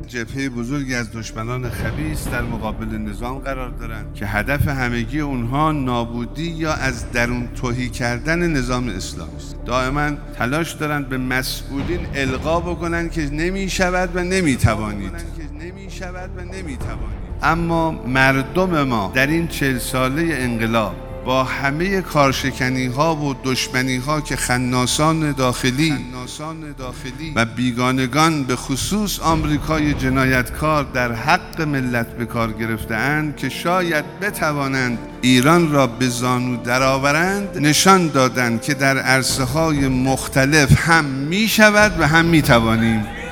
جبهه بزرگی از دشمنان خبیث در مقابل نظام قرار دارند که هدف همگی اونها نابودی یا از درون تهی کردن نظام اسلامی است. دائما تلاش دارند به مسئولین القا بکنند که نمی‌شود و نمی‌توانید. اما مردم ما در این 40 ساله انقلاب با همه کارشکنی‌ها و دشمنی‌ها که خناسان داخلی و بیگانگان به خصوص آمریکای جنایتکار در حق ملت به کار گرفته‌اند که شاید بتوانند ایران را به زانو درآورند، نشان دادند که در عرصه‌های مختلف هم می‌شود و هم می‌توانیم.